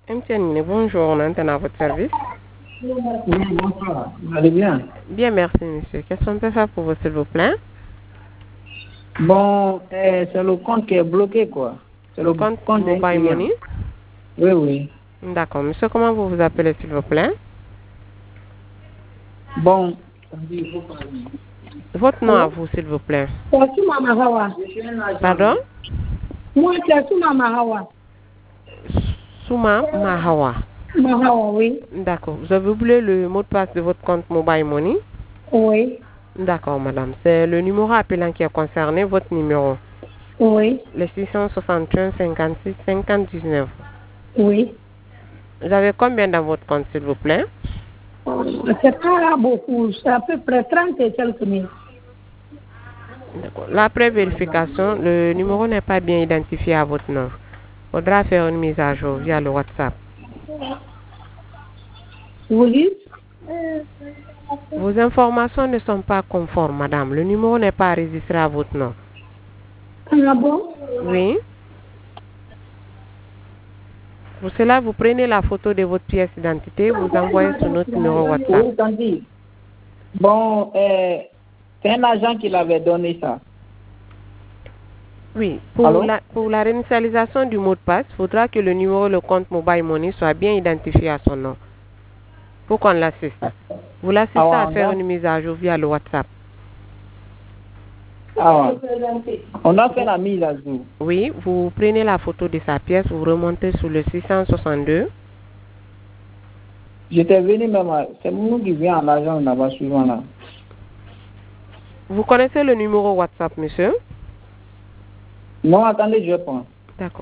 MTN, bonjour, on entend à votre service. Oui, bonsoir. Vous allez bien? Bien, merci, monsieur. Qu'est-ce qu'on peut faire pour vous, s'il vous plaît? Bon, c'est le compte qui est bloqué, quoi. C'est Le le compte compte d'un Mobile client. Money? Oui, oui. D'accord. Monsieur, comment vous vous appelez, s'il vous plaît? Bon, Votre nom à vous, s'il vous plaît. C'est Souma Mahawa. Pardon? Moi, c'est Souma Mahawa. Souma Mahawa. Mahawa, oui. D'accord. Vous avez oublié le mot de passe de votre compte Mobile Money? Oui. D'accord, madame. C'est le numéro appelant qui est concerné, votre numéro. Oui. Le 661 56 50 19. Oui. Vous avez combien dans votre compte, s'il vous plaît? C'est pas beaucoup. C'est à peu près 30 et quelques mille. D'accord. Après vérification, le numéro n'est pas bien identifié à votre nom. Il faudra faire une mise à jour via le WhatsApp. Vous dites? Vos informations ne sont pas conformes, madame. Le numéro n'est pas enregistré à votre nom. Ah bon? Oui. Pour cela, vous prenez la photo de votre pièce d'identité, vous envoyez sur notre numéro WhatsApp. Oui, Tanti. Bon, c'est un agent qui l'avait donné ça. Oui. Allô? Pour la réinitialisation du mot de passe, il faudra que le numéro de compte Mobile Money soit bien identifié à son nom. Pour qu'on l'assiste. Vous l'assistez à faire une mise à jour via le WhatsApp. Ah ouais. On a fait la mise à jour. Oui, vous prenez la photo de sa pièce, vous remontez sur le 662. J'étais venu même, c'est nous qui vient en agent là-bas souvent là. Vous connaissez le numéro WhatsApp, monsieur? Non, attendez, je prends. D'accord.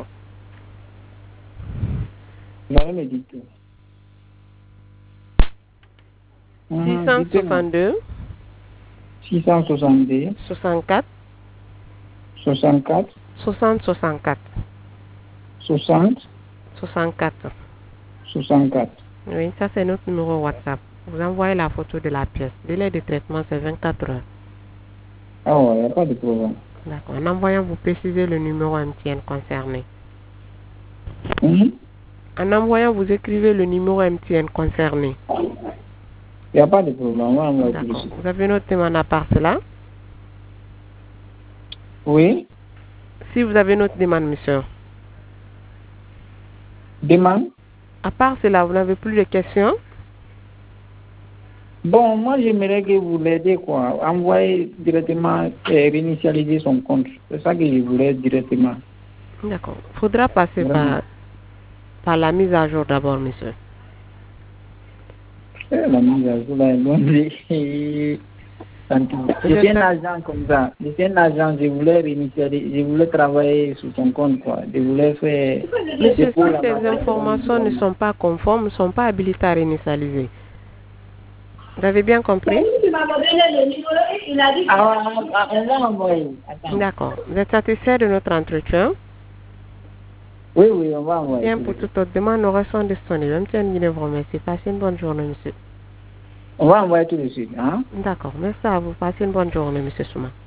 Vous allez me dire tout. 662 662 64 64 60 64 60 64. 64. Oui, ça c'est notre numéro WhatsApp. Vous envoyez la photo de la pièce. Délai de traitement, c'est 24 heures. Ah ouais, il n'y a pas de problème. D'accord. En envoyant, vous précisez le numéro MTN concerné. En envoyant, vous écrivez le numéro MTN concerné. Il n'y a pas de problème. D'accord. Vous avez notre demande à part cela? Oui. Si vous avez notre demande, monsieur. Demande? À part cela, vous n'avez plus de questions? Bon, moi j'aimerais que vous l'aidez quoi. Envoyer directement et réinitialiser son compte. C'est ça que je voulais directement. D'accord. Il faudra passer par la mise à jour d'abord, monsieur. La mise à jour là est loin de... J'étais un agent comme ça. J'étais un agent, je voulais réinitialiser, je voulais travailler sur son compte quoi. Je voulais faire... Monsieur, si ces informations ne sont pas conformes, ne sont pas habilitées à réinitialiser. Vous avez bien compris? D'accord. Vous êtes satisfait de notre entretien? Oui, oui, on va envoyer. Bien, pour toute autre demande, nous restons disponibles. Même si on vous remercie. Passez une bonne journée, monsieur. On va envoyer tout de suite. Hein? D'accord. Merci à vous. Passez une bonne journée, monsieur Souma.